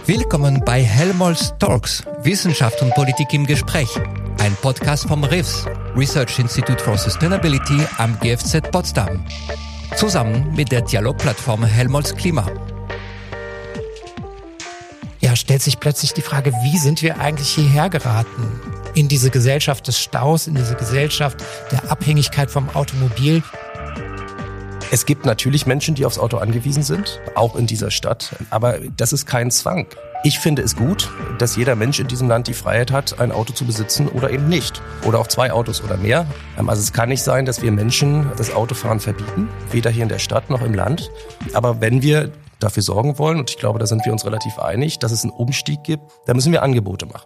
Willkommen bei Helmholtz Talks, Wissenschaft und Politik im Gespräch. Ein Podcast vom RIFS, Research Institute for Sustainability am GFZ Potsdam. Zusammen mit der Dialogplattform Helmholtz Klima. Ja, stellt sich plötzlich die Frage, wie sind wir eigentlich hierher geraten? In diese Gesellschaft des Staus, in diese Gesellschaft der Abhängigkeit vom Automobil. Es gibt natürlich Menschen, die aufs Auto angewiesen sind, auch in dieser Stadt, aber das ist kein Zwang. Ich finde es gut, dass jeder Mensch in diesem Land die Freiheit hat, ein Auto zu besitzen oder eben nicht. Oder auch 2 Autos oder mehr. Also es kann nicht sein, dass wir Menschen das Autofahren verbieten, weder hier in der Stadt noch im Land. Aber wenn wir dafür sorgen wollen, und ich glaube, da sind wir uns relativ einig, dass es einen Umstieg gibt, dann müssen wir Angebote machen.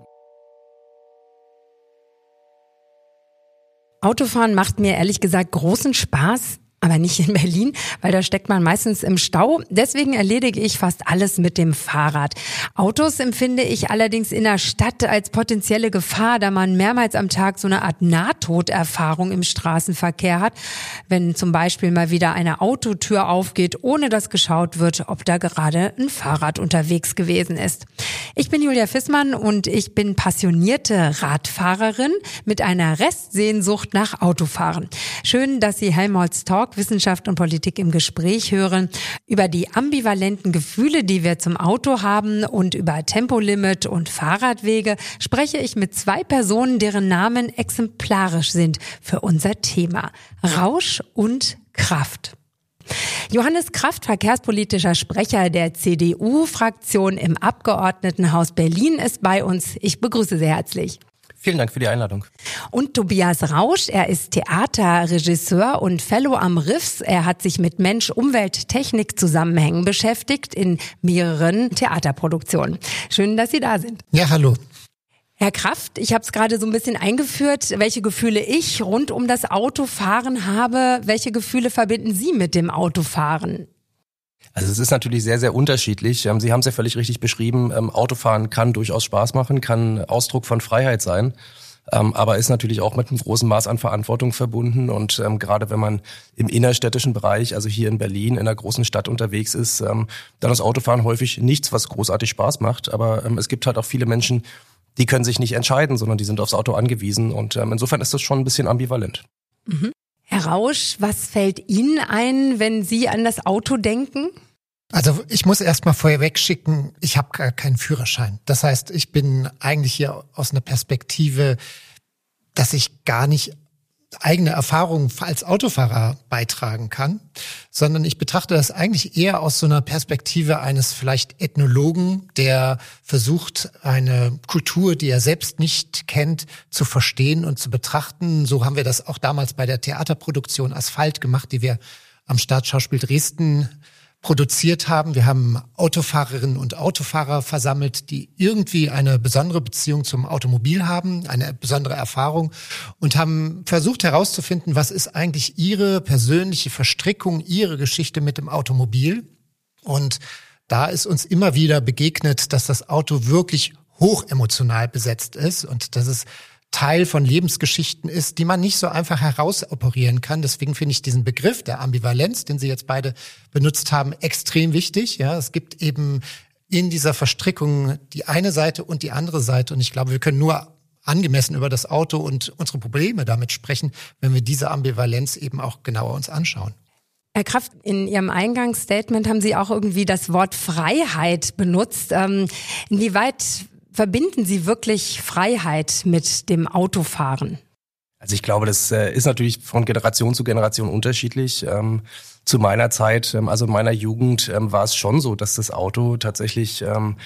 Autofahren macht mir ehrlich gesagt großen Spaß. Aber nicht in Berlin, weil da steckt man meistens im Stau. Deswegen erledige ich fast alles mit dem Fahrrad. Autos empfinde ich allerdings in der Stadt als potenzielle Gefahr, da man mehrmals am Tag so eine Art Nahtoderfahrung im Straßenverkehr hat. Wenn zum Beispiel mal wieder eine Autotür aufgeht, ohne dass geschaut wird, ob da gerade ein Fahrrad unterwegs gewesen ist. Ich bin Julia Fissmann und ich bin passionierte Radfahrerin mit einer Restsehnsucht nach Autofahren. Schön, dass Sie Helmholtz Talk, Wissenschaft und Politik im Gespräch hören, über die ambivalenten Gefühle, die wir zum Auto haben, und über Tempolimit und Fahrradwege spreche ich mit 2 Personen, deren Namen exemplarisch sind für unser Thema: Rausch und Kraft. Johannes Kraft, verkehrspolitischer Sprecher der CDU-Fraktion im Abgeordnetenhaus Berlin, ist bei uns. Ich begrüße Sie herzlich. Vielen Dank für die Einladung. Und Tobias Rausch, er ist Theaterregisseur und Fellow am RIFS. Er hat sich mit Mensch-Umwelt-Technik-Zusammenhängen beschäftigt in mehreren Theaterproduktionen. Schön, dass Sie da sind. Ja, hallo. Herr Kraft, ich habe es gerade so ein bisschen eingeführt, welche Gefühle ich rund um das Autofahren habe. Welche Gefühle verbinden Sie mit dem Autofahren? Also es ist natürlich sehr, sehr unterschiedlich. Sie haben es ja völlig richtig beschrieben. Autofahren kann durchaus Spaß machen, kann Ausdruck von Freiheit sein, aber ist natürlich auch mit einem großen Maß an Verantwortung verbunden. Und gerade wenn man im innerstädtischen Bereich, also hier in Berlin, in einer großen Stadt unterwegs ist, dann ist Autofahren häufig nichts, was großartig Spaß macht. Aber es gibt halt auch viele Menschen, die können sich nicht entscheiden, sondern die sind aufs Auto angewiesen. Und insofern ist das schon ein bisschen ambivalent. Mhm. Herr Rausch, was fällt Ihnen ein, wenn Sie an das Auto denken? Also ich muss erstmal vorweg schicken, ich habe gar keinen Führerschein. Das heißt, ich bin eigentlich hier aus einer Perspektive, dass ich gar nicht eigene Erfahrungen als Autofahrer beitragen kann, sondern ich betrachte das eigentlich eher aus so einer Perspektive eines vielleicht Ethnologen, der versucht, eine Kultur, die er selbst nicht kennt, zu verstehen und zu betrachten. So haben wir das auch damals bei der Theaterproduktion Asphalt gemacht, die wir am Staatsschauspiel Dresden produziert haben. Wir haben Autofahrerinnen und Autofahrer versammelt, die irgendwie eine besondere Beziehung zum Automobil haben, eine besondere Erfahrung, und haben versucht herauszufinden, was ist eigentlich ihre persönliche Verstrickung, ihre Geschichte mit dem Automobil. Und da ist uns immer wieder begegnet, dass das Auto wirklich hochemotional besetzt ist und dass es Teil von Lebensgeschichten ist, die man nicht so einfach herausoperieren kann. Deswegen finde ich diesen Begriff der Ambivalenz, den Sie jetzt beide benutzt haben, extrem wichtig. Ja, es gibt eben in dieser Verstrickung die eine Seite und die andere Seite. Und ich glaube, wir können nur angemessen über das Auto und unsere Probleme damit sprechen, wenn wir diese Ambivalenz eben auch genauer uns anschauen. Herr Kraft, in Ihrem Eingangsstatement haben Sie auch irgendwie das Wort Freiheit benutzt. Inwieweit verbinden Sie wirklich Freiheit mit dem Autofahren? Also ich glaube, das ist natürlich von Generation zu Generation unterschiedlich. Zu meiner Zeit, also in meiner Jugend, war es schon so, dass das Auto tatsächlich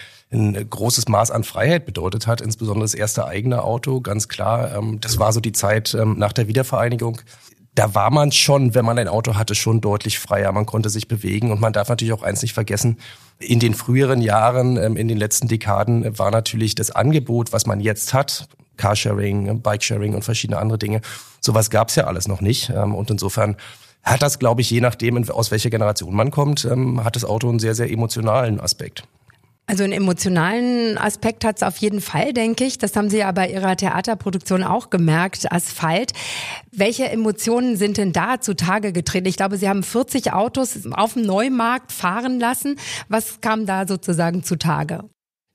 ein großes Maß an Freiheit bedeutet hat, insbesondere das erste eigene Auto, ganz klar. Das war so die Zeit nach der Wiedervereinigung. Da war man schon, wenn man ein Auto hatte, schon deutlich freier. Man konnte sich bewegen und man darf natürlich auch eins nicht vergessen. In den früheren Jahren, in den letzten Dekaden war natürlich das Angebot, was man jetzt hat, Carsharing, Bikesharing und verschiedene andere Dinge, sowas gab es ja alles noch nicht. Und insofern hat das, glaube ich, je nachdem, aus welcher Generation man kommt, hat das Auto einen sehr, sehr emotionalen Aspekt. Also einen emotionalen Aspekt hat es auf jeden Fall, denke ich. Das haben Sie ja bei Ihrer Theaterproduktion auch gemerkt, Asphalt. Welche Emotionen sind denn da zutage getreten? Ich glaube, Sie haben 40 Autos auf dem Neumarkt fahren lassen. Was kam da sozusagen zutage?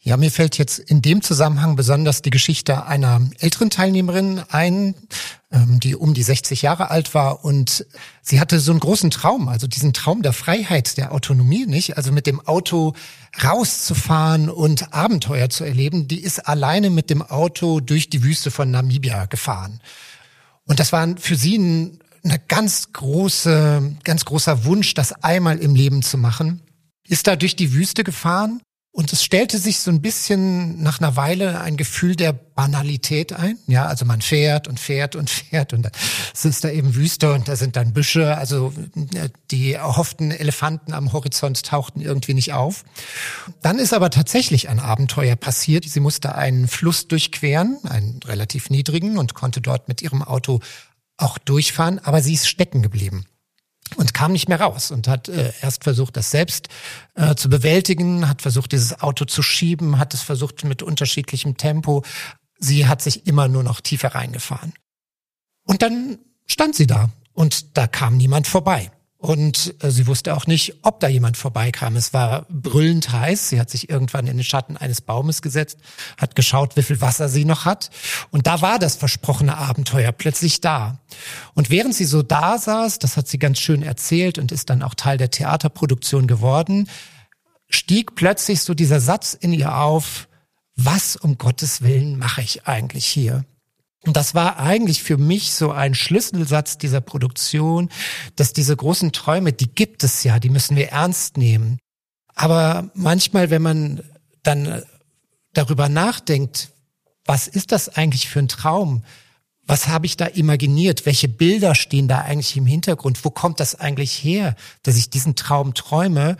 Ja, mir fällt jetzt in dem Zusammenhang besonders die Geschichte einer älteren Teilnehmerin ein, die um die 60 Jahre alt war, und sie hatte so einen großen Traum, also diesen Traum der Freiheit, der Autonomie, nicht? Also mit dem Auto rauszufahren und Abenteuer zu erleben. Die ist alleine mit dem Auto durch die Wüste von Namibia gefahren. Und das war für sie ein ganz großer Wunsch, das einmal im Leben zu machen. Ist da durch die Wüste gefahren. Und es stellte sich so ein bisschen nach einer Weile ein Gefühl der Banalität ein. Ja, also man fährt und fährt und fährt und dann ist da eben Wüste und da sind dann Büsche. Also die erhofften Elefanten am Horizont tauchten irgendwie nicht auf. Dann ist aber tatsächlich ein Abenteuer passiert. Sie musste einen Fluss durchqueren, einen relativ niedrigen, und konnte dort mit ihrem Auto auch durchfahren. Aber sie ist stecken geblieben und kam nicht mehr raus und hat erst versucht, das selbst zu bewältigen, hat versucht, dieses Auto zu schieben, hat es versucht mit unterschiedlichem Tempo. Sie hat sich immer nur noch tiefer reingefahren. Und dann stand sie da und da kam niemand vorbei. Und sie wusste auch nicht, ob da jemand vorbeikam. Es war brüllend heiß. Sie hat sich irgendwann in den Schatten eines Baumes gesetzt, hat geschaut, wie viel Wasser sie noch hat. Und da war das versprochene Abenteuer plötzlich da. Und während sie so da saß, das hat sie ganz schön erzählt und ist dann auch Teil der Theaterproduktion geworden, stieg plötzlich so dieser Satz in ihr auf: Was um Gottes Willen mache ich eigentlich hier? Und das war eigentlich für mich so ein Schlüsselsatz dieser Produktion, dass diese großen Träume, die gibt es ja, die müssen wir ernst nehmen. Aber manchmal, wenn man dann darüber nachdenkt, was ist das eigentlich für ein Traum? Was habe ich da imaginiert? Welche Bilder stehen da eigentlich im Hintergrund? Wo kommt das eigentlich her, dass ich diesen Traum träume?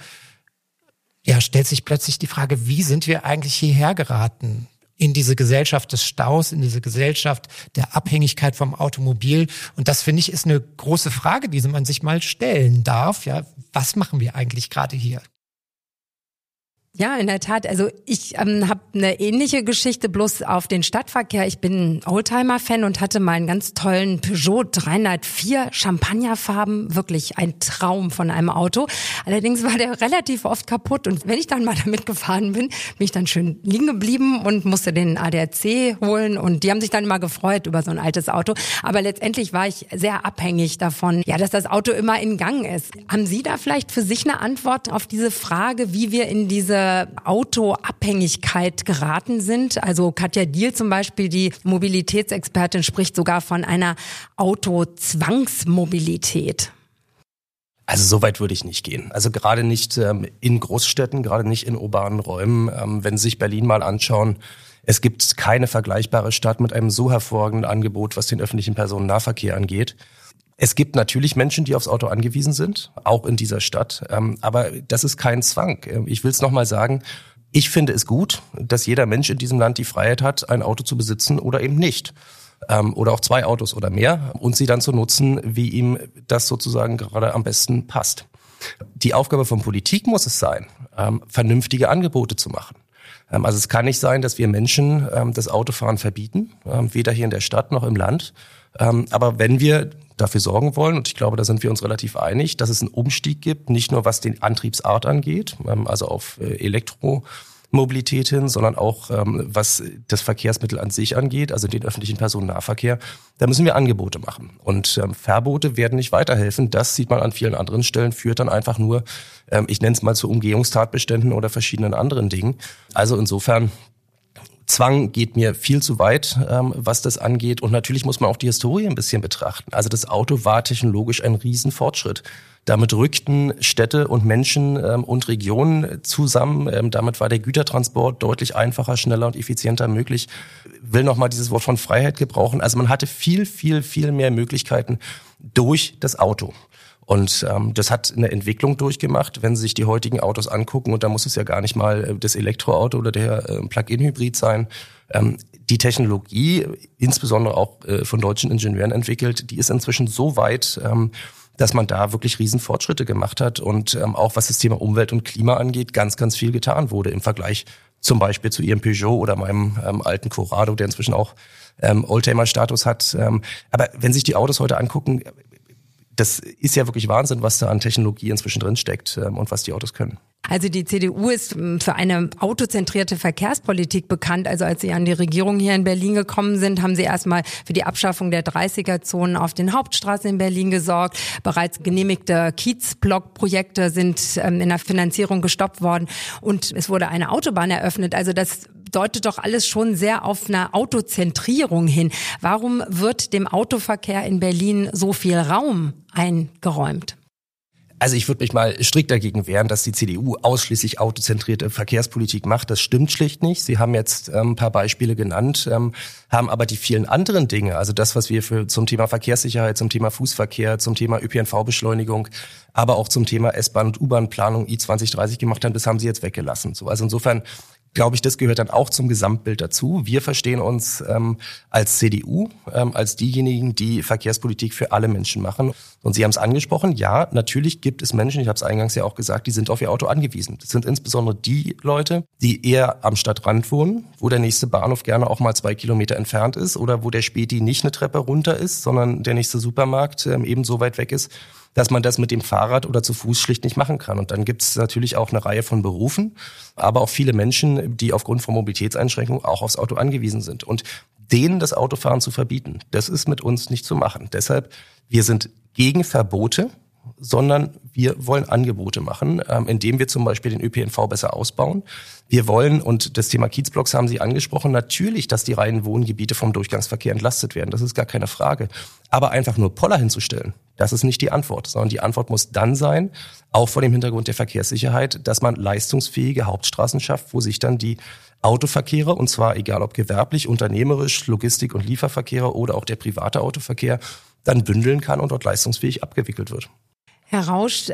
Ja, stellt sich plötzlich die Frage, wie sind wir eigentlich hierher geraten? In diese Gesellschaft des Staus, in diese Gesellschaft der Abhängigkeit vom Automobil. Und das, finde ich, ist eine große Frage, die man sich mal stellen darf. Ja, was machen wir eigentlich gerade hier? Ja, in der Tat. Also ich habe eine ähnliche Geschichte, bloß auf den Stadtverkehr. Ich bin Oldtimer-Fan und hatte mal einen ganz tollen Peugeot 304 Champagnerfarben. Wirklich ein Traum von einem Auto. Allerdings war der relativ oft kaputt. Und wenn ich dann mal damit gefahren bin ich dann schön liegen geblieben und musste den ADAC holen. Und die haben sich dann immer gefreut über so ein altes Auto. Aber letztendlich war ich sehr abhängig davon, ja, dass das Auto immer in Gang ist. Haben Sie da vielleicht für sich eine Antwort auf diese Frage, wie wir in diese Autoabhängigkeit geraten sind? Also Katja Diehl zum Beispiel, die Mobilitätsexpertin, spricht sogar von einer Autozwangsmobilität. Also so weit würde ich nicht gehen. Also gerade nicht in Großstädten, gerade nicht in urbanen Räumen. Wenn Sie sich Berlin mal anschauen, es gibt keine vergleichbare Stadt mit einem so hervorragenden Angebot, was den öffentlichen Personennahverkehr angeht. Es gibt natürlich Menschen, die aufs Auto angewiesen sind, auch in dieser Stadt, aber das ist kein Zwang. Ich will es nochmal sagen, ich finde es gut, dass jeder Mensch in diesem Land die Freiheit hat, ein Auto zu besitzen oder eben nicht. Oder auch 2 Autos oder mehr und sie dann zu nutzen, wie ihm das sozusagen gerade am besten passt. Die Aufgabe von Politik muss es sein, vernünftige Angebote zu machen. Also es kann nicht sein, dass wir Menschen das Autofahren verbieten, weder hier in der Stadt noch im Land. Aber wenn wir dafür sorgen wollen, und ich glaube, da sind wir uns relativ einig, dass es einen Umstieg gibt, nicht nur was den Antriebsart angeht, also auf Elektromobilität hin, sondern auch was das Verkehrsmittel an sich angeht, also den öffentlichen Personennahverkehr, da müssen wir Angebote machen. Und Verbote werden nicht weiterhelfen. Das sieht man an vielen anderen Stellen, führt dann einfach nur, ich nenne es mal, zu Umgehungstatbeständen oder verschiedenen anderen Dingen. Also insofern, Zwang geht mir viel zu weit, was das angeht. Und natürlich muss man auch die Historie ein bisschen betrachten. Also das Auto war technologisch ein Riesenfortschritt. Damit rückten Städte und Menschen und Regionen zusammen. Damit war der Gütertransport deutlich einfacher, schneller und effizienter möglich. Will nochmal dieses Wort von Freiheit gebrauchen. Also man hatte viel, viel, viel mehr Möglichkeiten durch das Auto. Und das hat eine Entwicklung durchgemacht, wenn Sie sich die heutigen Autos angucken. Und da muss es ja gar nicht mal das Elektroauto oder der Plug-in-Hybrid sein. Die Technologie, insbesondere auch von deutschen Ingenieuren entwickelt, die ist inzwischen so weit, dass man da wirklich Riesenfortschritte gemacht hat. Und auch was das Thema Umwelt und Klima angeht, ganz, ganz viel getan wurde im Vergleich zum Beispiel zu Ihrem Peugeot oder meinem alten Corrado, der inzwischen auch Oldtimer-Status hat. Aber wenn sich die Autos heute angucken, das ist ja wirklich Wahnsinn, was da an Technologie inzwischen drin steckt und was die Autos können. Also die CDU ist für eine autozentrierte Verkehrspolitik bekannt. Also als sie an die Regierung hier in Berlin gekommen sind, haben sie erstmal für die Abschaffung der 30er-Zonen auf den Hauptstraßen in Berlin gesorgt. Bereits genehmigte Kiezblock-Projekte sind in der Finanzierung gestoppt worden und es wurde eine Autobahn eröffnet. Also das deutet doch alles schon sehr auf eine Autozentrierung hin. Warum wird dem Autoverkehr in Berlin so viel Raum eingeräumt? Also ich würde mich mal strikt dagegen wehren, dass die CDU ausschließlich autozentrierte Verkehrspolitik macht. Das stimmt schlicht nicht. Sie haben jetzt ein paar Beispiele genannt, haben aber die vielen anderen Dinge, also das, was wir zum Thema Verkehrssicherheit, zum Thema Fußverkehr, zum Thema ÖPNV-Beschleunigung, aber auch zum Thema S-Bahn- und U-Bahn-Planung I2030 gemacht haben, das haben sie jetzt weggelassen. So, also insofern glaube ich, das gehört dann auch zum Gesamtbild dazu. Wir verstehen uns als CDU, als diejenigen, die Verkehrspolitik für alle Menschen machen. Und Sie haben es angesprochen, ja, natürlich gibt es Menschen, ich habe es eingangs ja auch gesagt, die sind auf ihr Auto angewiesen. Das sind insbesondere die Leute, die eher am Stadtrand wohnen, wo der nächste Bahnhof gerne auch mal 2 Kilometer entfernt ist oder wo der Späti nicht eine Treppe runter ist, sondern der nächste Supermarkt eben so weit weg ist, dass man das mit dem Fahrrad oder zu Fuß schlicht nicht machen kann. Und dann gibt es natürlich auch eine Reihe von Berufen, aber auch viele Menschen, die aufgrund von Mobilitätseinschränkungen auch aufs Auto angewiesen sind. Und denen das Autofahren zu verbieten, das ist mit uns nicht zu machen. Deshalb, wir sind gegen Verbote, sondern wir wollen Angebote machen, indem wir zum Beispiel den ÖPNV besser ausbauen. Wir wollen, und das Thema Kiezblocks haben Sie angesprochen, natürlich, dass die reinen Wohngebiete vom Durchgangsverkehr entlastet werden. Das ist gar keine Frage. Aber einfach nur Poller hinzustellen, das ist nicht die Antwort, sondern die Antwort muss dann sein, auch vor dem Hintergrund der Verkehrssicherheit, dass man leistungsfähige Hauptstraßen schafft, wo sich dann die Autoverkehre, und zwar egal ob gewerblich, unternehmerisch, Logistik- und Lieferverkehre oder auch der private Autoverkehr, dann bündeln kann und dort leistungsfähig abgewickelt wird. Herr Rausch,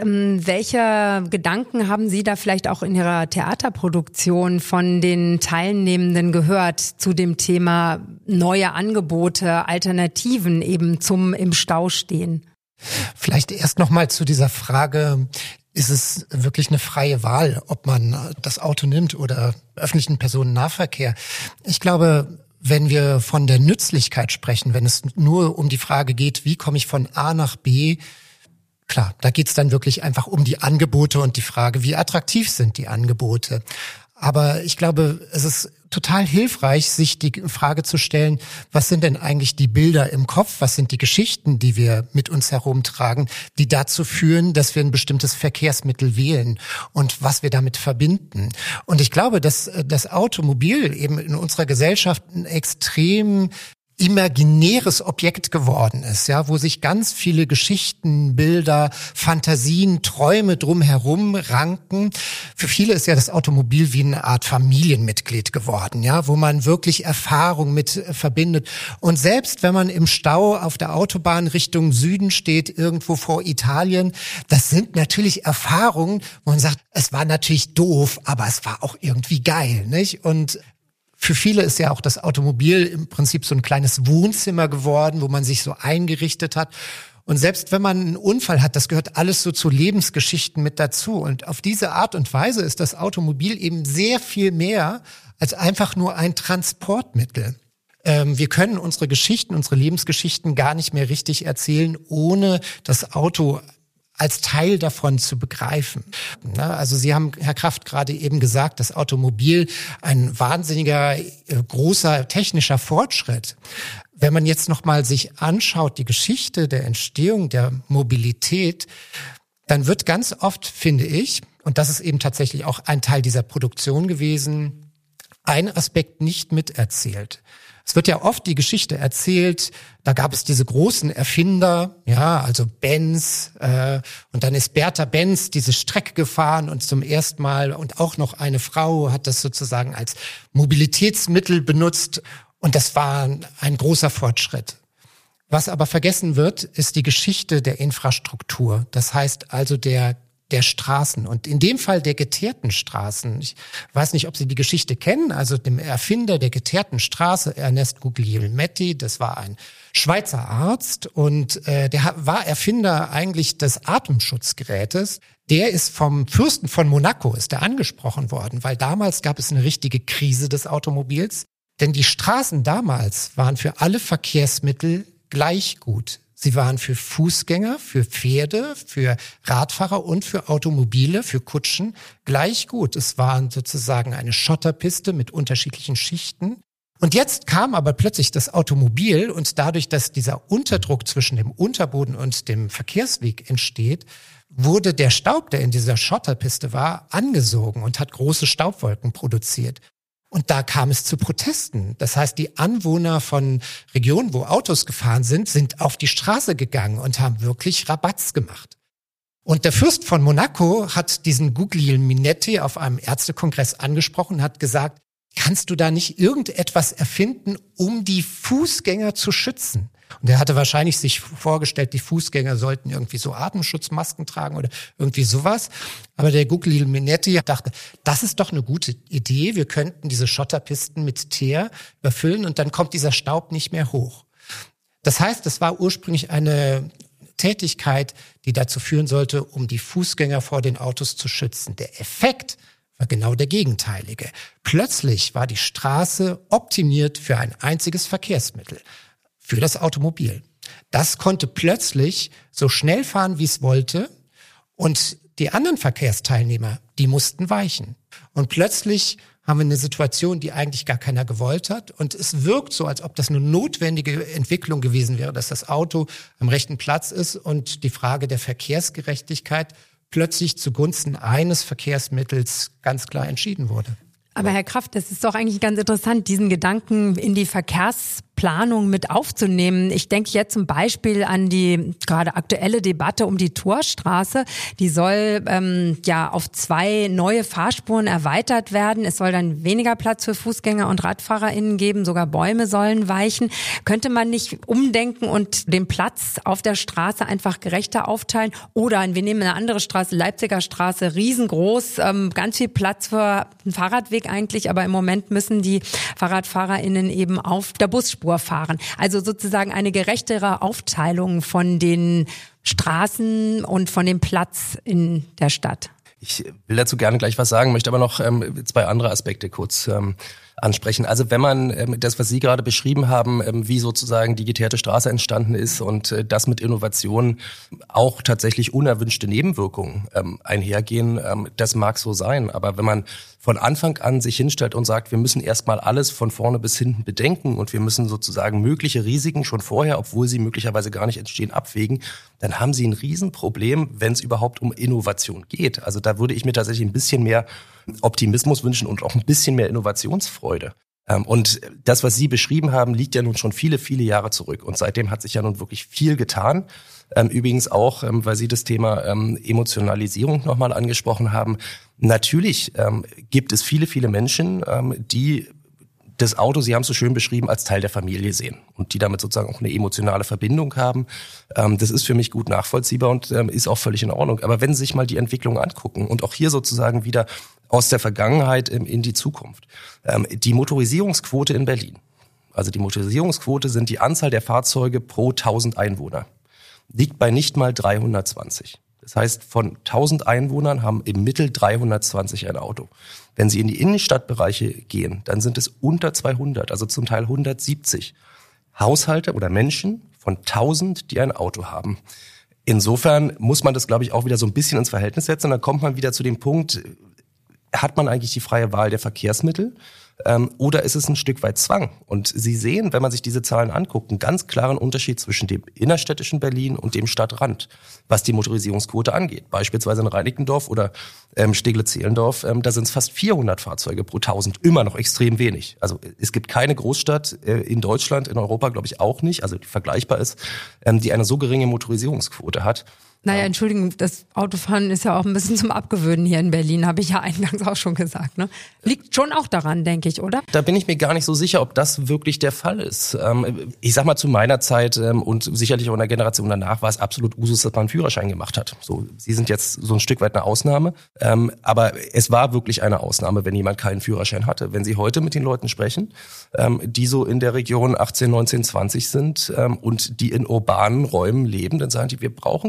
welche Gedanken haben Sie da vielleicht auch in Ihrer Theaterproduktion von den Teilnehmenden gehört zu dem Thema neue Angebote, Alternativen eben zum im Stau stehen? Vielleicht erst nochmal zu dieser Frage, ist es wirklich eine freie Wahl, ob man das Auto nimmt oder öffentlichen Personennahverkehr? Ich glaube, wenn wir von der Nützlichkeit sprechen, wenn es nur um die Frage geht, wie komme ich von A nach B, klar, da geht's dann wirklich einfach um die Angebote und die Frage, wie attraktiv sind die Angebote. Aber ich glaube, es ist total hilfreich, sich die Frage zu stellen, was sind denn eigentlich die Bilder im Kopf, was sind die Geschichten, die wir mit uns herumtragen, die dazu führen, dass wir ein bestimmtes Verkehrsmittel wählen und was wir damit verbinden. Und ich glaube, dass das Automobil eben in unserer Gesellschaft ein extrem imaginäres Objekt geworden ist, ja, wo sich ganz viele Geschichten, Bilder, Fantasien, Träume drumherum ranken. Für viele ist ja das Automobil wie eine Art Familienmitglied geworden, ja, wo man wirklich Erfahrung mit verbindet. Und selbst wenn man im Stau auf der Autobahn Richtung Süden steht, irgendwo vor Italien, das sind natürlich Erfahrungen, wo man sagt, es war natürlich doof, aber es war auch irgendwie geil, nicht? Und für viele ist ja auch das Automobil im Prinzip so ein kleines Wohnzimmer geworden, wo man sich so eingerichtet hat. Und selbst wenn man einen Unfall hat, das gehört alles so zu Lebensgeschichten mit dazu. Und auf diese Art und Weise ist das Automobil eben sehr viel mehr als einfach nur ein Transportmittel. Wir können unsere Geschichten, unsere Lebensgeschichten gar nicht mehr richtig erzählen, ohne das Auto als Teil davon zu begreifen. Also Sie haben, Herr Kraft, gerade eben gesagt, das Automobil ein wahnsinniger, großer technischer Fortschritt. Wenn man jetzt nochmal sich anschaut, die Geschichte der Entstehung der Mobilität, dann wird ganz oft, finde ich, und das ist eben tatsächlich auch ein Teil dieser Produktion gewesen, ein Aspekt nicht miterzählt. Es wird ja oft die Geschichte erzählt, da gab es diese großen Erfinder, ja, also Benz, und dann ist Bertha Benz diese Strecke gefahren und zum ersten Mal, und auch noch eine Frau hat das sozusagen als Mobilitätsmittel benutzt, und das war ein großer Fortschritt. Was aber vergessen wird, ist die Geschichte der Infrastruktur, das heißt also der Straßen und in dem Fall der geteerten Straßen. Ich weiß nicht, ob Sie die Geschichte kennen, also dem Erfinder der geteerten Straße, Ernest Guglielmetti, das war ein Schweizer Arzt und der war Erfinder eigentlich des Atemschutzgerätes. Der ist vom Fürsten von Monaco, ist der angesprochen worden, weil damals gab es eine richtige Krise des Automobils, denn die Straßen damals waren für alle Verkehrsmittel gleich gut. Sie waren für Fußgänger, für Pferde, für Radfahrer und für Automobile, für Kutschen gleich gut. Es waren sozusagen eine Schotterpiste mit unterschiedlichen Schichten. Und jetzt kam aber plötzlich das Automobil und dadurch, dass dieser Unterdruck zwischen dem Unterboden und dem Verkehrsweg entsteht, wurde der Staub, der in dieser Schotterpiste war, angesogen und hat große Staubwolken produziert. Und da kam es zu Protesten. Das heißt, die Anwohner von Regionen, wo Autos gefahren sind, sind auf die Straße gegangen und haben wirklich Rabatz gemacht. Und der Fürst von Monaco hat diesen Guglielminetti auf einem Ärztekongress angesprochen und hat gesagt, kannst du da nicht irgendetwas erfinden, um die Fußgänger zu schützen? Und er hatte wahrscheinlich sich vorgestellt, die Fußgänger sollten irgendwie so Atemschutzmasken tragen oder irgendwie sowas. Aber der Guglielminetti dachte, das ist doch eine gute Idee. Wir könnten diese Schotterpisten mit Teer überfüllen und dann kommt dieser Staub nicht mehr hoch. Das heißt, es war ursprünglich eine Tätigkeit, die dazu führen sollte, um die Fußgänger vor den Autos zu schützen. Der Effekt war genau der gegenteilige. Plötzlich war die Straße optimiert für ein einziges Verkehrsmittel, für das Automobil. Das konnte plötzlich so schnell fahren, wie es wollte, und die anderen Verkehrsteilnehmer, die mussten weichen. Und plötzlich haben wir eine Situation, die eigentlich gar keiner gewollt hat. Und es wirkt so, als ob das eine notwendige Entwicklung gewesen wäre, dass das Auto am rechten Platz ist und die Frage der Verkehrsgerechtigkeit plötzlich zugunsten eines Verkehrsmittels ganz klar entschieden wurde. Aber Herr Kraft, das ist doch eigentlich ganz interessant, diesen Gedanken in die Verkehrsplanung mit aufzunehmen. Ich denke jetzt zum Beispiel an die gerade aktuelle Debatte um die Torstraße. Die soll auf 2 neue Fahrspuren erweitert werden. Es soll dann weniger Platz für Fußgänger und RadfahrerInnen geben. Sogar Bäume sollen weichen. Könnte man nicht umdenken und den Platz auf der Straße einfach gerechter aufteilen? Oder wir nehmen eine andere Straße, Leipziger Straße, riesengroß, ganz viel Platz für einen Fahrradweg eigentlich, aber im Moment müssen die FahrradfahrerInnen eben auf der Busspur fahren. Also sozusagen eine gerechtere Aufteilung von den Straßen und von dem Platz in der Stadt. Ich will dazu gerne gleich was sagen, möchte aber noch 2 andere Aspekte kurz ansprechen. Also wenn man das, was Sie gerade beschrieben haben, wie sozusagen die geteerte Straße entstanden ist und das mit Innovationen auch tatsächlich unerwünschte Nebenwirkungen einhergehen, das mag so sein. Aber wenn man von Anfang an sich hinstellt und sagt, wir müssen erstmal alles von vorne bis hinten bedenken und wir müssen sozusagen mögliche Risiken schon vorher, obwohl sie möglicherweise gar nicht entstehen, abwägen, dann haben Sie ein Riesenproblem, wenn es überhaupt um Innovation geht. Also da würde ich mir tatsächlich ein bisschen mehr Optimismus wünschen und auch ein bisschen mehr Innovationsfreude. Und das, was Sie beschrieben haben, liegt ja nun schon viele, viele Jahre zurück. Und seitdem hat sich ja nun wirklich viel getan. Übrigens auch, weil Sie das Thema Emotionalisierung nochmal angesprochen haben. Natürlich gibt es viele, viele Menschen, die das Auto, Sie haben es so schön beschrieben, als Teil der Familie sehen und die damit sozusagen auch eine emotionale Verbindung haben. Das ist für mich gut nachvollziehbar und ist auch völlig in Ordnung. Aber wenn Sie sich mal die Entwicklung angucken und auch hier sozusagen wieder aus der Vergangenheit in die Zukunft, die Motorisierungsquote in Berlin, also die Motorisierungsquote sind die Anzahl der Fahrzeuge pro 1000 Einwohner, liegt bei nicht mal 320. Das heißt, von 1000 Einwohnern haben im Mittel 320 ein Auto. Wenn Sie in die Innenstadtbereiche gehen, dann sind es unter 200, also zum Teil 170 Haushalte oder Menschen von 1000, die ein Auto haben. Insofern muss man das, glaube ich, auch wieder so ein bisschen ins Verhältnis setzen. Und dann kommt man wieder zu dem Punkt, hat man eigentlich die freie Wahl der Verkehrsmittel? Oder ist es ein Stück weit Zwang? Und Sie sehen, wenn man sich diese Zahlen anguckt, einen ganz klaren Unterschied zwischen dem innerstädtischen Berlin und dem Stadtrand, was die Motorisierungsquote angeht. Beispielsweise in Reinickendorf oder Steglitz-Zehlendorf, da sind es fast 400 Fahrzeuge pro 1000, immer noch extrem wenig. Also es gibt keine Großstadt in Deutschland, in Europa glaube ich auch nicht, also die vergleichbar ist, die eine so geringe Motorisierungsquote hat. Naja, Entschuldigung, das Autofahren ist ja auch ein bisschen zum Abgewöhnen hier in Berlin, habe ich ja eingangs auch schon gesagt. Ne? Liegt schon auch daran, denke ich, oder? Da bin ich mir gar nicht so sicher, ob das wirklich der Fall ist. Ich sag mal, zu meiner Zeit und sicherlich auch in der Generation danach war es absolut Usus, dass man einen Führerschein gemacht hat. So, Sie sind jetzt so ein Stück weit eine Ausnahme, aber es war wirklich eine Ausnahme, wenn jemand keinen Führerschein hatte. Wenn Sie heute mit den Leuten sprechen, die so in der Region 18, 19, 20 sind und die in urbanen Räumen leben, dann sagen die, wir brauchen keinen Führerschein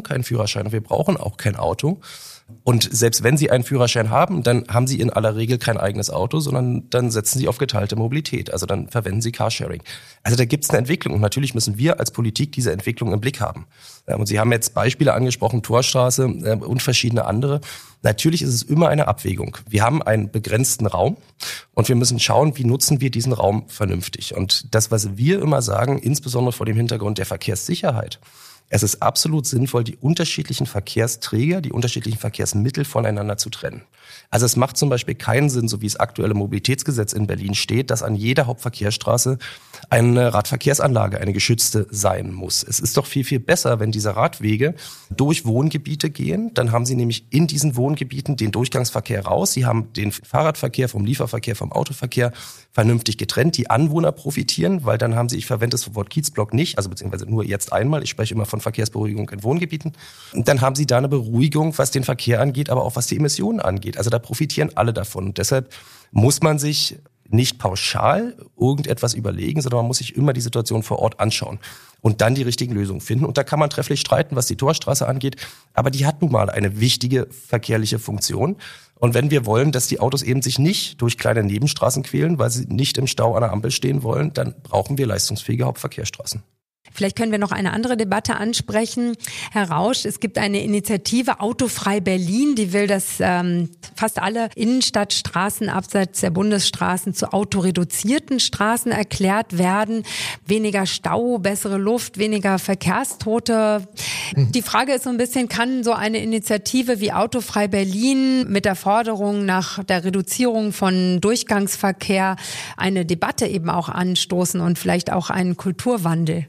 Führerschein und wir brauchen auch kein Auto. Und selbst wenn Sie einen Führerschein haben, dann haben Sie in aller Regel kein eigenes Auto, sondern dann setzen Sie auf geteilte Mobilität. Also dann verwenden Sie Carsharing. Also da gibt es eine Entwicklung und natürlich müssen wir als Politik diese Entwicklung im Blick haben. Und Sie haben jetzt Beispiele angesprochen, Torstraße und verschiedene andere. Natürlich ist es immer eine Abwägung. Wir haben einen begrenzten Raum und wir müssen schauen, wie nutzen wir diesen Raum vernünftig. Und das, was wir immer sagen, insbesondere vor dem Hintergrund der Verkehrssicherheit, es ist absolut sinnvoll, die unterschiedlichen Verkehrsträger, die unterschiedlichen Verkehrsmittel voneinander zu trennen. Also es macht zum Beispiel keinen Sinn, so wie es aktuelle Mobilitätsgesetz in Berlin steht, dass an jeder Hauptverkehrsstraße eine Radverkehrsanlage, eine geschützte sein muss. Es ist doch viel, viel besser, wenn diese Radwege durch Wohngebiete gehen. Dann haben Sie nämlich in diesen Wohngebieten den Durchgangsverkehr raus. Sie haben den Fahrradverkehr vom Lieferverkehr, vom Autoverkehr vernünftig getrennt. Die Anwohner profitieren, weil dann haben Sie, ich verwende das Wort Kiezblock nicht, also beziehungsweise nur jetzt einmal, ich spreche immer von Verkehrsberuhigung in Wohngebieten. Und dann haben Sie da eine Beruhigung, was den Verkehr angeht, aber auch was die Emissionen angeht. Also da profitieren alle davon. Und deshalb muss man sich nicht pauschal irgendetwas überlegen, sondern man muss sich immer die Situation vor Ort anschauen und dann die richtigen Lösungen finden. Und da kann man trefflich streiten, was die Torstraße angeht, aber die hat nun mal eine wichtige verkehrliche Funktion. Und wenn wir wollen, dass die Autos eben sich nicht durch kleine Nebenstraßen quälen, weil sie nicht im Stau an der Ampel stehen wollen, dann brauchen wir leistungsfähige Hauptverkehrsstraßen. Vielleicht können wir noch eine andere Debatte ansprechen. Herr Rausch, es gibt eine Initiative Autofrei Berlin, die will, dass fast alle Innenstadtstraßen abseits der Bundesstraßen zu autoreduzierten Straßen erklärt werden. Weniger Stau, bessere Luft, weniger Verkehrstote. Die Frage ist so ein bisschen, kann so eine Initiative wie Autofrei Berlin mit der Forderung nach der Reduzierung von Durchgangsverkehr eine Debatte eben auch anstoßen und vielleicht auch einen Kulturwandel?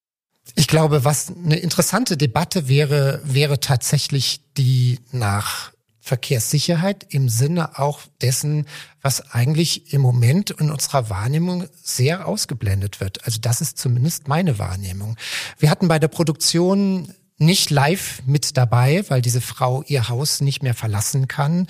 Ich glaube, was eine interessante Debatte wäre tatsächlich die nach Verkehrssicherheit im Sinne auch dessen, was eigentlich im Moment in unserer Wahrnehmung sehr ausgeblendet wird. Also das ist zumindest meine Wahrnehmung. Wir hatten bei der Produktion nicht live mit dabei, weil diese Frau ihr Haus nicht mehr verlassen kann,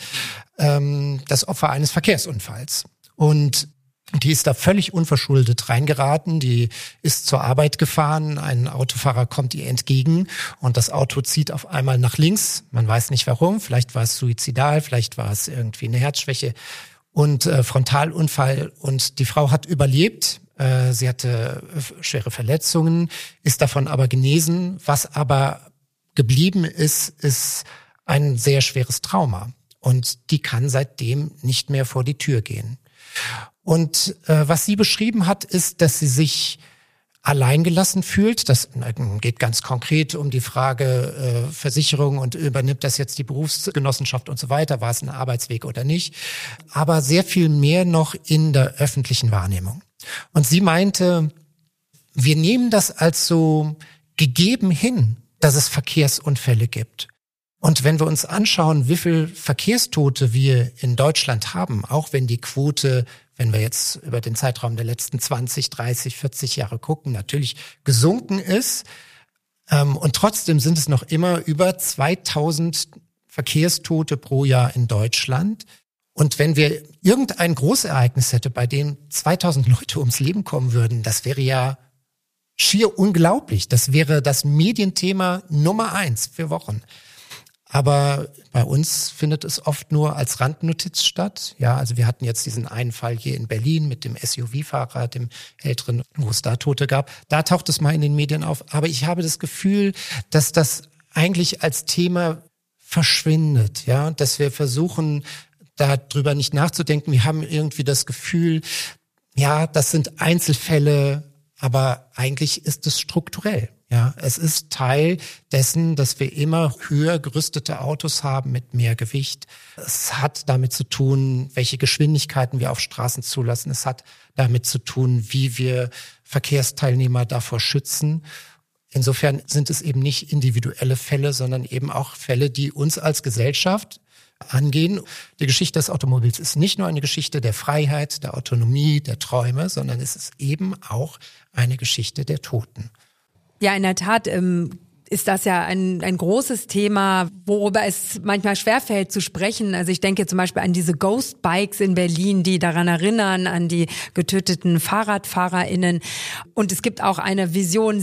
das Opfer eines Verkehrsunfalls. Und die ist da völlig unverschuldet reingeraten, die ist zur Arbeit gefahren, ein Autofahrer kommt ihr entgegen und das Auto zieht auf einmal nach links, man weiß nicht warum, vielleicht war es suizidal, vielleicht war es irgendwie eine Herzschwäche und Frontalunfall und die Frau hat überlebt, sie hatte schwere Verletzungen, ist davon aber genesen, was aber geblieben ist ein sehr schweres Trauma und die kann seitdem nicht mehr vor die Tür gehen. Und was sie beschrieben hat, ist, dass sie sich alleingelassen fühlt. Das geht ganz konkret um die Frage Versicherung und übernimmt das jetzt die Berufsgenossenschaft und so weiter, war es ein Arbeitsweg oder nicht. Aber sehr viel mehr noch in der öffentlichen Wahrnehmung. Und sie meinte, wir nehmen das als so gegeben hin, dass es Verkehrsunfälle gibt. Und wenn wir uns anschauen, wie viel Verkehrstote wir in Deutschland haben, auch wenn die Quote, wenn wir jetzt über den Zeitraum der letzten 20, 30, 40 Jahre gucken, natürlich gesunken ist. Und trotzdem sind es noch immer über 2000 Verkehrstote pro Jahr in Deutschland. Und wenn wir irgendein Großereignis hätte, bei dem 2000 Leute ums Leben kommen würden, das wäre ja schier unglaublich. Das wäre das Medienthema Nummer 1 für Wochen. Aber bei uns findet es oft nur als Randnotiz statt. Ja, also wir hatten jetzt diesen einen Fall hier in Berlin mit dem SUV-Fahrer, dem Älteren, wo es da Tote gab. Da taucht es mal in den Medien auf. Aber ich habe das Gefühl, dass das eigentlich als Thema verschwindet. Ja, dass wir versuchen, darüber nicht nachzudenken. Wir haben irgendwie das Gefühl, ja, das sind Einzelfälle, aber eigentlich ist es strukturell. Ja, es ist Teil dessen, dass wir immer höher gerüstete Autos haben mit mehr Gewicht. Es hat damit zu tun, welche Geschwindigkeiten wir auf Straßen zulassen. Es hat damit zu tun, wie wir Verkehrsteilnehmer davor schützen. Insofern sind es eben nicht individuelle Fälle, sondern eben auch Fälle, die uns als Gesellschaft angehen. Die Geschichte des Automobils ist nicht nur eine Geschichte der Freiheit, der Autonomie, der Träume, sondern es ist eben auch eine Geschichte der Toten. Ja, in der Tat. ist das ja ein großes Thema, worüber es manchmal schwerfällt zu sprechen. Also ich denke zum Beispiel an diese Ghost Bikes in Berlin, die daran erinnern, an die getöteten FahrradfahrerInnen. Und es gibt auch eine Vision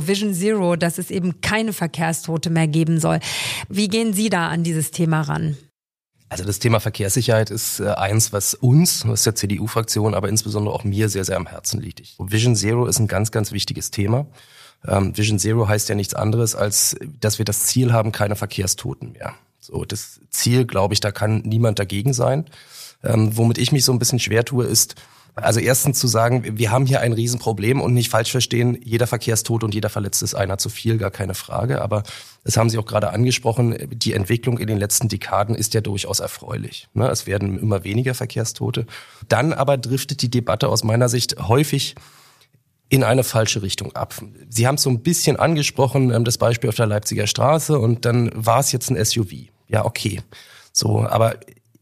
Zero, dass es eben keine Verkehrstote mehr geben soll. Wie gehen Sie da an dieses Thema ran? Also das Thema Verkehrssicherheit ist eins, was uns, was der CDU-Fraktion, aber insbesondere auch mir sehr, sehr am Herzen liegt. Vision Zero ist ein ganz, ganz wichtiges Thema. Vision Zero heißt ja nichts anderes, als dass wir das Ziel haben, keine Verkehrstoten mehr. So, das Ziel, glaube ich, da kann niemand dagegen sein. Womit ich mich so ein bisschen schwer tue, ist, also erstens zu sagen, wir haben hier ein Riesenproblem und nicht falsch verstehen, jeder Verkehrstote und jeder Verletzte ist einer zu viel, gar keine Frage. Aber das haben Sie auch gerade angesprochen, die Entwicklung in den letzten Dekaden ist ja durchaus erfreulich. Es werden immer weniger Verkehrstote. Dann aber driftet die Debatte aus meiner Sicht häufig in eine falsche Richtung ab. Sie haben es so ein bisschen angesprochen, das Beispiel auf der Leipziger Straße, und dann war es jetzt ein SUV. Ja, okay. So, aber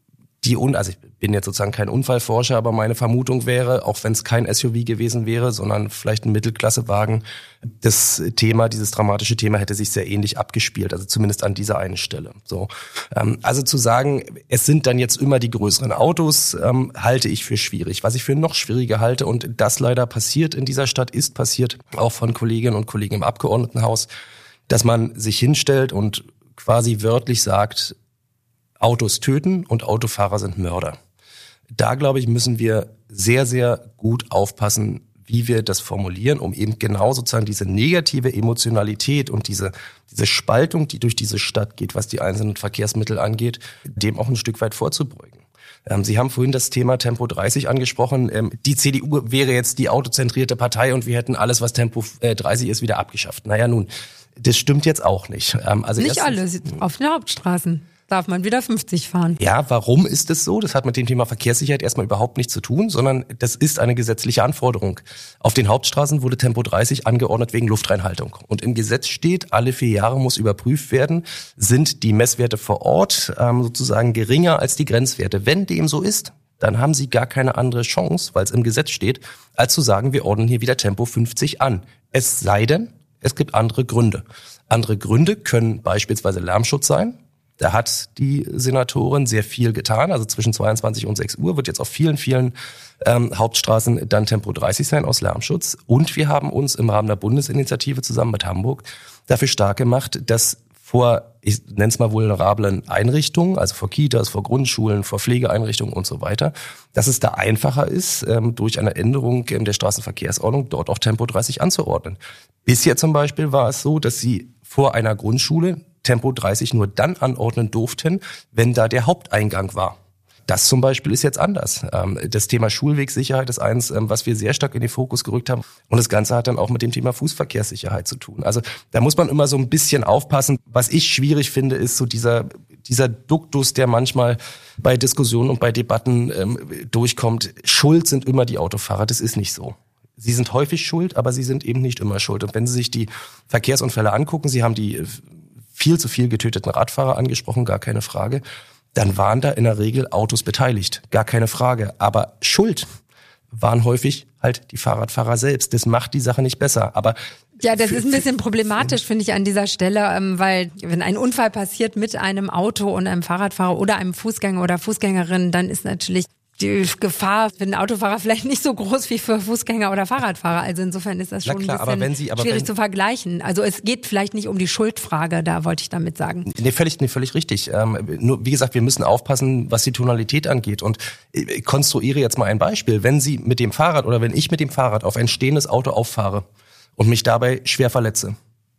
also ich bin jetzt sozusagen kein Unfallforscher, aber meine Vermutung wäre, auch wenn es kein SUV gewesen wäre, sondern vielleicht ein Mittelklassewagen, dieses dramatische Thema hätte sich sehr ähnlich abgespielt, also zumindest an dieser einen Stelle. So, also zu sagen, es sind dann jetzt immer die größeren Autos, halte ich für schwierig. Was ich für noch schwieriger halte, und das leider passiert in dieser Stadt, ist passiert auch von Kolleginnen und Kollegen im Abgeordnetenhaus, dass man sich hinstellt und quasi wörtlich sagt, Autos töten und Autofahrer sind Mörder. Da, glaube ich, müssen wir sehr, sehr gut aufpassen, wie wir das formulieren, um eben genau sozusagen diese negative Emotionalität und diese Spaltung, die durch diese Stadt geht, was die einzelnen Verkehrsmittel angeht, dem auch ein Stück weit vorzubeugen. Sie haben vorhin das Thema Tempo 30 angesprochen. Die CDU wäre jetzt die autozentrierte Partei und wir hätten alles, was Tempo 30 ist, wieder abgeschafft. Naja, nun, das stimmt jetzt auch nicht. Also nicht alle, auf den Hauptstraßen darf man wieder 50 fahren. Ja, warum ist es so? Das hat mit dem Thema Verkehrssicherheit erstmal überhaupt nichts zu tun, sondern das ist eine gesetzliche Anforderung. Auf den Hauptstraßen wurde Tempo 30 angeordnet wegen Luftreinhaltung. Und im Gesetz steht, alle 4 Jahre muss überprüft werden, sind die Messwerte vor Ort sozusagen geringer als die Grenzwerte. Wenn dem so ist, dann haben Sie gar keine andere Chance, weil es im Gesetz steht, als zu sagen, wir ordnen hier wieder Tempo 50 an. Es sei denn, es gibt andere Gründe. Andere Gründe können beispielsweise Lärmschutz sein. Da hat die Senatorin sehr viel getan. Also zwischen 22 und 6 Uhr wird jetzt auf vielen, vielen Hauptstraßen dann Tempo 30 sein aus Lärmschutz. Und wir haben uns im Rahmen der Bundesinitiative zusammen mit Hamburg dafür stark gemacht, dass vor, ich nenne es mal vulnerablen Einrichtungen, also vor Kitas, vor Grundschulen, vor Pflegeeinrichtungen und so weiter, dass es da einfacher ist, durch eine Änderung der Straßenverkehrsordnung dort auch Tempo 30 anzuordnen. Bisher zum Beispiel war es so, dass Sie vor einer Grundschule Tempo 30 nur dann anordnen durften, wenn da der Haupteingang war. Das zum Beispiel ist jetzt anders. Das Thema Schulwegsicherheit ist eins, was wir sehr stark in den Fokus gerückt haben. Und das Ganze hat dann auch mit dem Thema Fußverkehrssicherheit zu tun. Also da muss man immer so ein bisschen aufpassen. Was ich schwierig finde, ist so dieser Duktus, der manchmal bei Diskussionen und bei Debatten durchkommt. Schuld sind immer die Autofahrer. Das ist nicht so. Sie sind häufig schuld, aber sie sind eben nicht immer schuld. Und wenn Sie sich die Verkehrsunfälle angucken, Sie haben die viel zu viel getöteten Radfahrer angesprochen, gar keine Frage, dann waren da in der Regel Autos beteiligt, gar keine Frage. Aber schuld waren häufig halt die Fahrradfahrer selbst. Das macht die Sache nicht besser. Aber ja, das ist ein bisschen problematisch, finde ich, an dieser Stelle, weil wenn ein Unfall passiert mit einem Auto und einem Fahrradfahrer oder einem Fußgänger oder Fußgängerin, dann ist natürlich die Gefahr für den Autofahrer vielleicht nicht so groß wie für Fußgänger oder Fahrradfahrer. Also insofern ist das schon ein bisschen schwierig zu vergleichen. Also es geht vielleicht nicht um die Schuldfrage, da wollte ich damit sagen. Nee, völlig richtig. Nur, wie gesagt, wir müssen aufpassen, was die Tonalität angeht. Und ich konstruiere jetzt mal ein Beispiel. Wenn Sie mit dem Fahrrad oder wenn ich mit dem Fahrrad auf ein stehendes Auto auffahre und mich dabei schwer verletze,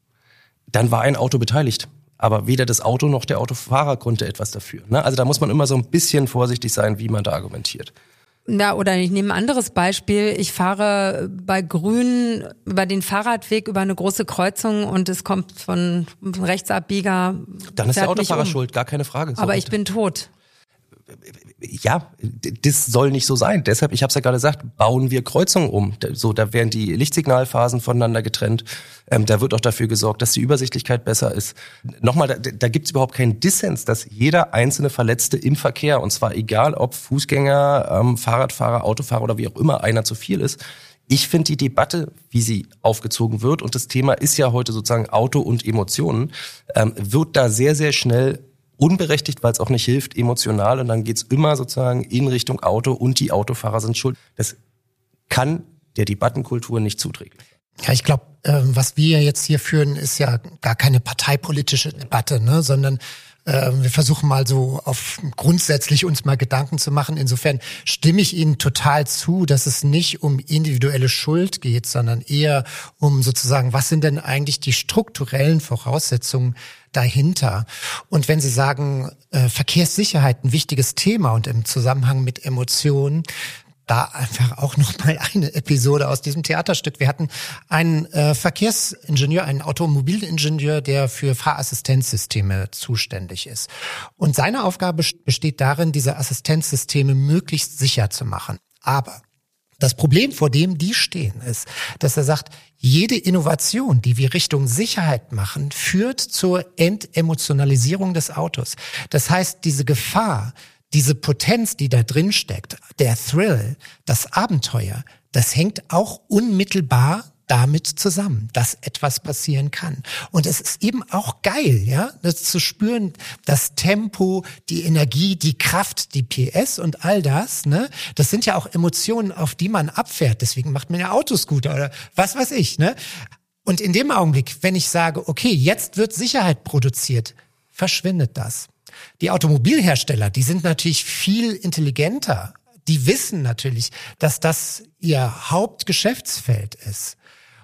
dann war ein Auto beteiligt. Aber weder das Auto noch der Autofahrer konnte etwas dafür. Also da muss man immer so ein bisschen vorsichtig sein, wie man da argumentiert. Ja, oder ich nehme ein anderes Beispiel. Ich fahre bei Grün über den Fahrradweg über eine große Kreuzung und es kommt von Rechtsabbieger. Dann ist der Autofahrer schuld, gar keine Frage. Aber ich bin tot. Ja, das soll nicht so sein. Deshalb, ich habe es ja gerade gesagt, bauen wir Kreuzungen um. So, da werden die Lichtsignalphasen voneinander getrennt. Da wird auch dafür gesorgt, dass die Übersichtlichkeit besser ist. Nochmal, da gibt es überhaupt keinen Dissens, dass jeder einzelne Verletzte im Verkehr, und zwar egal ob Fußgänger, Fahrradfahrer, Autofahrer oder wie auch immer einer zu viel ist, Ich finde die Debatte, wie sie aufgezogen wird, und das Thema ist ja heute sozusagen Auto und Emotionen, wird da sehr, sehr schnell unberechtigt, weil es auch nicht hilft, emotional. Und dann geht's immer sozusagen in Richtung Auto und die Autofahrer sind schuld. Das kann der Debattenkultur nicht zuträglich sein. Ja, ich glaube, was wir jetzt hier führen, ist ja gar keine parteipolitische Debatte, ne, sondern wir versuchen mal so auf grundsätzlich uns mal Gedanken zu machen. Insofern stimme ich Ihnen total zu, dass es nicht um individuelle Schuld geht, sondern eher um sozusagen, was sind denn eigentlich die strukturellen Voraussetzungen dahinter? Und wenn Sie sagen, Verkehrssicherheit ein wichtiges Thema und im Zusammenhang mit Emotionen, da einfach auch noch mal eine Episode aus diesem Theaterstück. Wir hatten einen Verkehrsingenieur, einen Automobilingenieur, der für Fahrassistenzsysteme zuständig ist. Und seine Aufgabe besteht darin, diese Assistenzsysteme möglichst sicher zu machen. Aber das Problem, vor dem die stehen, ist, dass er sagt, jede Innovation, die wir Richtung Sicherheit machen, führt zur Entemotionalisierung des Autos. Das heißt, diese Gefahr, diese Potenz, die da drin steckt, der Thrill, das Abenteuer, das hängt auch unmittelbar damit zusammen, dass etwas passieren kann. Und es ist eben auch geil, ja, das zu spüren, das Tempo, die Energie, die Kraft, die PS und all das, ne, das sind ja auch Emotionen, auf die man abfährt. Deswegen macht man ja Autoscooter oder was weiß ich, ne. Und in dem Augenblick, wenn ich sage, okay, jetzt wird Sicherheit produziert, verschwindet das. Die Automobilhersteller, die sind natürlich viel intelligenter. Die wissen natürlich, dass das ihr Hauptgeschäftsfeld ist.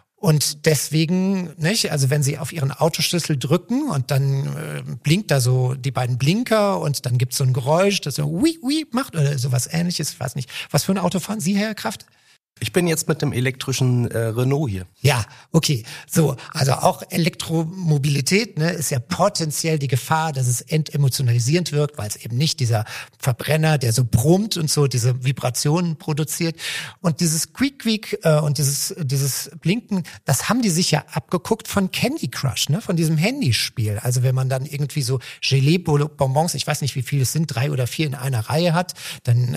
Und deswegen, nicht, also wenn sie auf ihren Autoschlüssel drücken und dann blinkt da so die beiden Blinker und dann gibt's so ein Geräusch, das so ui macht oder sowas Ähnliches. Ich weiß nicht, was für ein Auto fahren Sie, Herr Kraft? Ich bin jetzt mit dem elektrischen Renault hier. Ja, okay. So, also auch Elektromobilität, ne, ist ja potenziell die Gefahr, dass es entemotionalisierend wirkt, weil es eben nicht dieser Verbrenner, der so brummt und so diese Vibrationen produziert. Und dieses Quiek und dieses Blinken, das haben die sich ja abgeguckt von Candy Crush, ne, von diesem Handyspiel. Also wenn man dann irgendwie so Gelee-Bonbons, ich weiß nicht, wie viele es sind, 3 oder 4 in einer Reihe hat, dann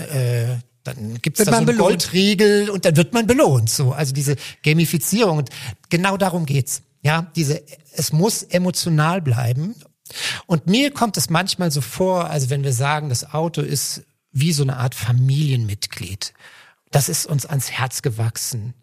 gibt's da so einen Goldriegel und dann wird man belohnt. So, also diese Gamifizierung. Und genau darum geht's. Ja, es muss emotional bleiben. Und mir kommt es manchmal so vor, also wenn wir sagen, das Auto ist wie so eine Art Familienmitglied. Das ist uns ans Herz gewachsen.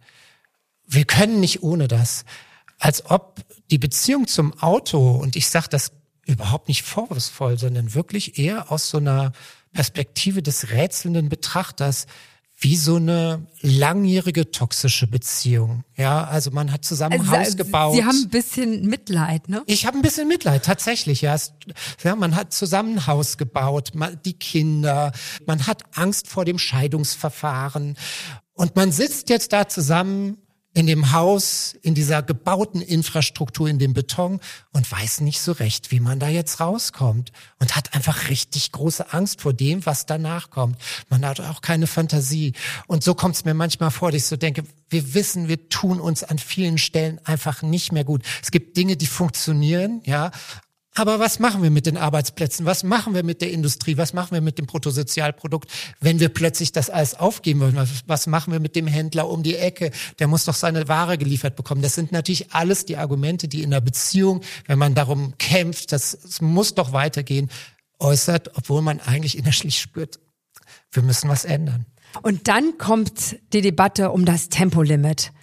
Wir können nicht ohne das. Als ob die Beziehung zum Auto, und ich sage das überhaupt nicht vorwurfsvoll, sondern wirklich eher aus so einer Perspektive des rätselnden Betrachters, wie so eine langjährige toxische Beziehung. Ja, also man hat zusammen ein Haus gebaut. Sie haben ein bisschen Mitleid, ne? Ich habe ein bisschen Mitleid, tatsächlich. Ja, man hat zusammen ein Haus gebaut, die Kinder, man hat Angst vor dem Scheidungsverfahren und man sitzt jetzt da zusammen in dem Haus, in dieser gebauten Infrastruktur, in dem Beton und weiß nicht so recht, wie man da jetzt rauskommt und hat einfach richtig große Angst vor dem, was danach kommt. Man hat auch keine Fantasie. Und so kommt es mir manchmal vor, dass ich so denke, wir wissen, wir tun uns an vielen Stellen einfach nicht mehr gut. Es gibt Dinge, die funktionieren, ja. Aber was machen wir mit den Arbeitsplätzen? Was machen wir mit der Industrie? Was machen wir mit dem Bruttosozialprodukt, wenn wir plötzlich das alles aufgeben wollen? Was machen wir mit dem Händler um die Ecke? Der muss doch seine Ware geliefert bekommen. Das sind natürlich alles die Argumente, die in der Beziehung, wenn man darum kämpft, es muss doch weitergehen, äußert, obwohl man eigentlich innerlich spürt, wir müssen was ändern. Und dann kommt die Debatte um das Tempolimit.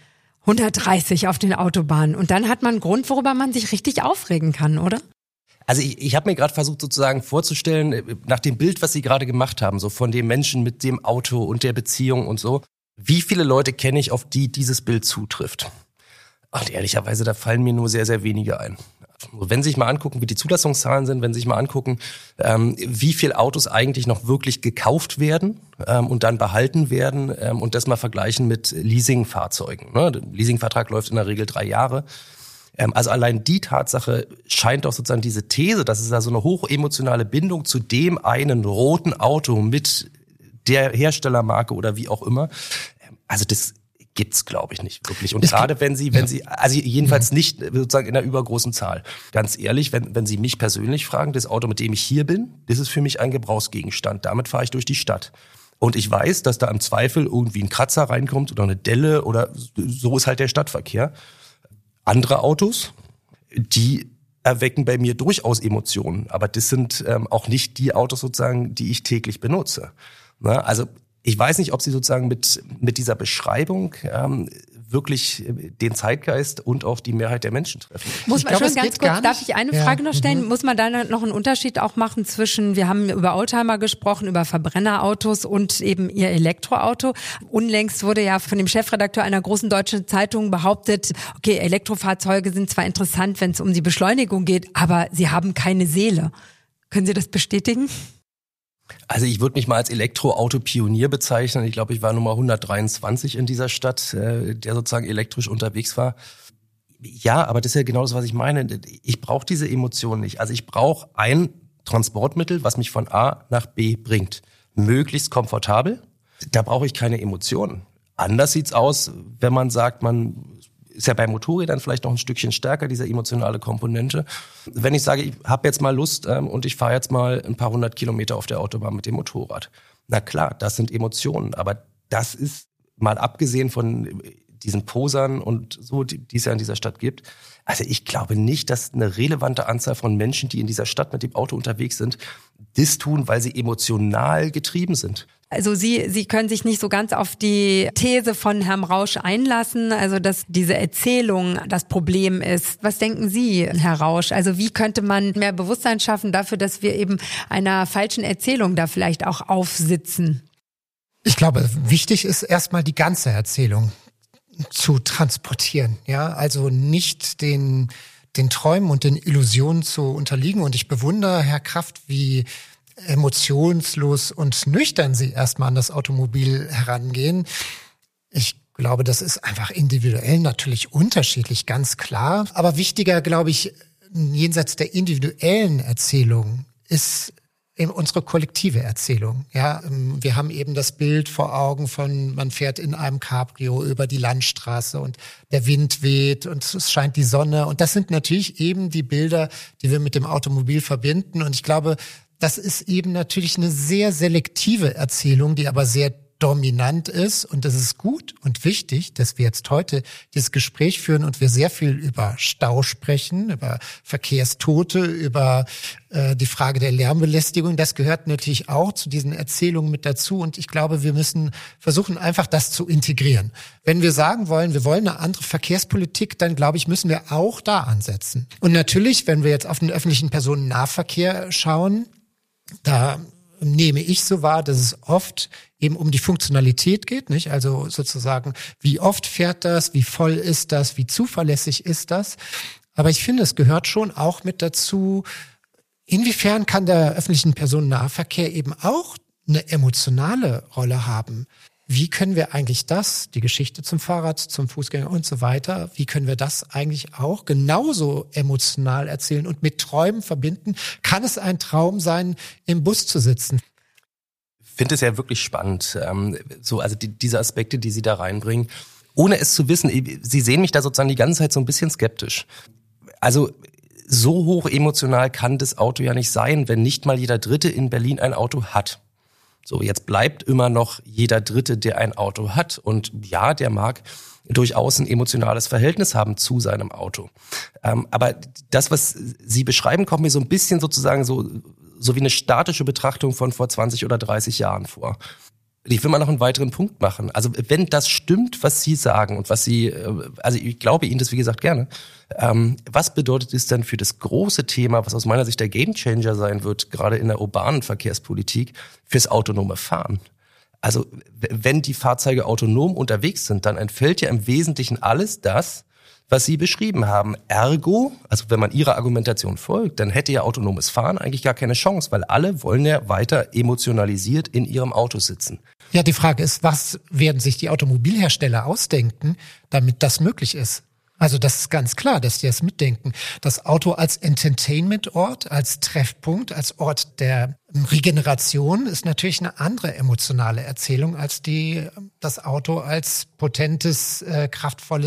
130 auf den Autobahnen. Und dann hat man einen Grund, worüber man sich richtig aufregen kann, oder? Also ich habe mir gerade versucht sozusagen vorzustellen, nach dem Bild, was Sie gerade gemacht haben, so von dem Menschen mit dem Auto und der Beziehung und so, wie viele Leute kenne ich, auf die dieses Bild zutrifft? Und ehrlicherweise, da fallen mir nur sehr, sehr wenige ein. Wenn Sie sich mal angucken, wie die Zulassungszahlen sind, wenn Sie sich mal angucken, wie viele Autos eigentlich noch wirklich gekauft werden und dann behalten werden und das mal vergleichen mit Leasingfahrzeugen. Ne? Der Leasingvertrag läuft in der Regel 3 Jahre. Also allein die Tatsache scheint doch sozusagen diese These, dass es da so eine hochemotionale Bindung zu dem einen roten Auto mit der Herstellermarke oder wie auch immer, also das gibt's, glaube ich, nicht wirklich. Und gerade wenn Sie, also jedenfalls nicht sozusagen in einer übergroßen Zahl. Ganz ehrlich, wenn Sie mich persönlich fragen, das Auto, mit dem ich hier bin, das ist für mich ein Gebrauchsgegenstand. Damit fahre ich durch die Stadt. Und ich weiß, dass da im Zweifel irgendwie ein Kratzer reinkommt oder eine Delle oder so ist halt der Stadtverkehr. Andere Autos, die erwecken bei mir durchaus Emotionen. Aber das sind auch nicht die Autos sozusagen, die ich täglich benutze. Na, also ich weiß nicht, ob Sie sozusagen mit dieser Beschreibung wirklich den Zeitgeist und auch die Mehrheit der Menschen treffen. Muss man schon ganz kurz, darf ich eine Frage noch stellen? Muss man da noch einen Unterschied auch machen zwischen, wir haben über Oldtimer gesprochen, über Verbrennerautos und eben Ihr Elektroauto. Unlängst wurde ja von dem Chefredakteur einer großen deutschen Zeitung behauptet, okay, Elektrofahrzeuge sind zwar interessant, wenn es um die Beschleunigung geht, aber sie haben keine Seele. Können Sie das bestätigen? Also ich würde mich mal als Elektroauto-Pionier bezeichnen. Ich glaube, ich war Nummer 123 in dieser Stadt, der sozusagen elektrisch unterwegs war. Ja, aber das ist ja genau das, was ich meine. Ich brauche diese Emotionen nicht. Also ich brauche ein Transportmittel, was mich von A nach B bringt. Möglichst komfortabel. Da brauche ich keine Emotionen. Anders sieht's aus, wenn man sagt, man ist ja bei Motorrädern vielleicht noch ein Stückchen stärker, diese emotionale Komponente. Wenn ich sage, ich habe jetzt mal Lust und ich fahre jetzt mal ein paar 100 Kilometer auf der Autobahn mit dem Motorrad. Na klar, das sind Emotionen, aber das ist mal abgesehen von diesen Posern und so, die es ja in dieser Stadt gibt. Also ich glaube nicht, dass eine relevante Anzahl von Menschen, die in dieser Stadt mit dem Auto unterwegs sind, das tun, weil sie emotional getrieben sind. Also Sie können sich nicht so ganz auf die These von Herrn Rausch einlassen, also dass diese Erzählung das Problem ist. Was denken Sie, Herr Rausch? Also wie könnte man mehr Bewusstsein schaffen dafür, dass wir eben einer falschen Erzählung da vielleicht auch aufsitzen? Ich glaube, wichtig ist erstmal die ganze Erzählung zu transportieren, ja, also nicht den Träumen und den Illusionen zu unterliegen. Und ich bewundere Herr Kraft, wie emotionslos und nüchtern Sie erstmal an das Automobil herangehen. Ich glaube, das ist einfach individuell natürlich unterschiedlich, ganz klar. Aber wichtiger, glaube ich, jenseits der individuellen Erzählung ist eben unsere kollektive Erzählung. Ja, wir haben eben das Bild vor Augen von, man fährt in einem Cabrio über die Landstraße und der Wind weht und es scheint die Sonne. Und das sind natürlich eben die Bilder, die wir mit dem Automobil verbinden. Und ich glaube, das ist eben natürlich eine sehr selektive Erzählung, die aber sehr dominant ist. Und es ist gut und wichtig, dass wir jetzt heute dieses Gespräch führen und wir sehr viel über Stau sprechen, über Verkehrstote, über die Frage der Lärmbelästigung. Das gehört natürlich auch zu diesen Erzählungen mit dazu. Und ich glaube, wir müssen versuchen, einfach das zu integrieren. Wenn wir sagen wollen, wir wollen eine andere Verkehrspolitik, dann glaube ich, müssen wir auch da ansetzen. Und natürlich, wenn wir jetzt auf den öffentlichen Personennahverkehr schauen, da nehme ich so wahr, dass es oft eben um die Funktionalität geht, nicht? Also sozusagen, wie oft fährt das, wie voll ist das, wie zuverlässig ist das? Aber ich finde, es gehört schon auch mit dazu, inwiefern kann der öffentliche Personennahverkehr eben auch eine emotionale Rolle haben? Wie können wir eigentlich das, die Geschichte zum Fahrrad, zum Fußgänger und so weiter, wie können wir das eigentlich auch genauso emotional erzählen und mit Träumen verbinden? Kann es ein Traum sein, im Bus zu sitzen? Ich finde es ja wirklich spannend, also diese Aspekte, die Sie da reinbringen, ohne es zu wissen. Sie sehen mich da sozusagen die ganze Zeit so ein bisschen skeptisch. Also so hoch emotional kann das Auto ja nicht sein, wenn nicht mal jeder Dritte in Berlin ein Auto hat. So, jetzt bleibt immer noch jeder Dritte, der ein Auto hat. Und ja, der mag durchaus ein emotionales Verhältnis haben zu seinem Auto. Aber das, was Sie beschreiben, kommt mir so ein bisschen sozusagen so wie eine statische Betrachtung von vor 20 oder 30 Jahren vor. Ich will mal noch einen weiteren Punkt machen. Also wenn das stimmt, was Sie sagen und was Sie, also ich glaube Ihnen das wie gesagt gerne, was bedeutet es denn für das große Thema, was aus meiner Sicht der Gamechanger sein wird, gerade in der urbanen Verkehrspolitik, fürs autonome Fahren? Also wenn die Fahrzeuge autonom unterwegs sind, dann entfällt ja im Wesentlichen alles das, was Sie beschrieben haben. Ergo, also wenn man Ihrer Argumentation folgt, dann hätte ja autonomes Fahren eigentlich gar keine Chance, weil alle wollen ja weiter emotionalisiert in ihrem Auto sitzen. Ja, die Frage ist, was werden sich die Automobilhersteller ausdenken, damit das möglich ist? Also das ist ganz klar, dass die das mitdenken. Das Auto als Entertainment-Ort, als Treffpunkt, als Ort der Regeneration ist natürlich eine andere emotionale Erzählung als das Auto als potentes, kraftvolles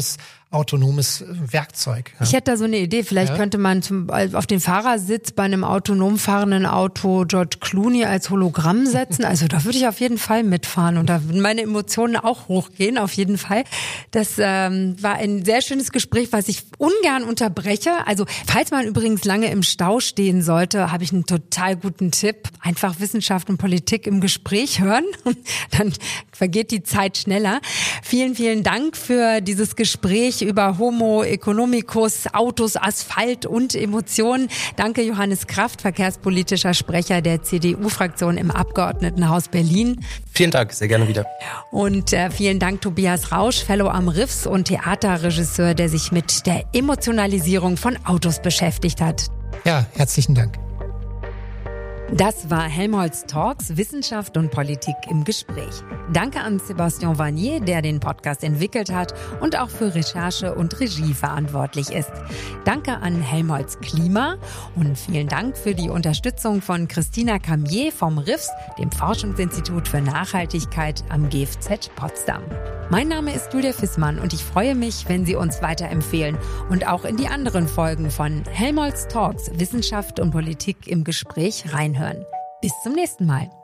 autonomes Werkzeug. Ja. Ich hätte da so eine Idee, vielleicht könnte man auf den Fahrersitz bei einem autonom fahrenden Auto George Clooney als Hologramm setzen. Also da würde ich auf jeden Fall mitfahren und da würden meine Emotionen auch hochgehen, auf jeden Fall. Das war ein sehr schönes Gespräch, was ich ungern unterbreche. Also falls man übrigens lange im Stau stehen sollte, habe ich einen total guten Tipp. Einfach Wissenschaft und Politik im Gespräch hören, dann vergeht die Zeit schneller. Vielen, vielen Dank für dieses Gespräch über Homo economicus, Autos, Asphalt und Emotionen. Danke Johannes Kraft, verkehrspolitischer Sprecher der CDU-Fraktion im Abgeordnetenhaus Berlin. Vielen Dank, sehr gerne wieder. Und vielen Dank Tobias Rausch, Fellow am Riffs und Theaterregisseur, der sich mit der Emotionalisierung von Autos beschäftigt hat. Ja, herzlichen Dank. Das war Helmholtz Talks, Wissenschaft und Politik im Gespräch. Danke an Sebastian Vanier, der den Podcast entwickelt hat und auch für Recherche und Regie verantwortlich ist. Danke an Helmholtz Klima und vielen Dank für die Unterstützung von Christina Camier vom RIFS, dem Forschungsinstitut für Nachhaltigkeit am GFZ Potsdam. Mein Name ist Julia Fissmann und ich freue mich, wenn Sie uns weiterempfehlen und auch in die anderen Folgen von Helmholtz Talks, Wissenschaft und Politik im Gespräch reinhören. Bis zum nächsten Mal.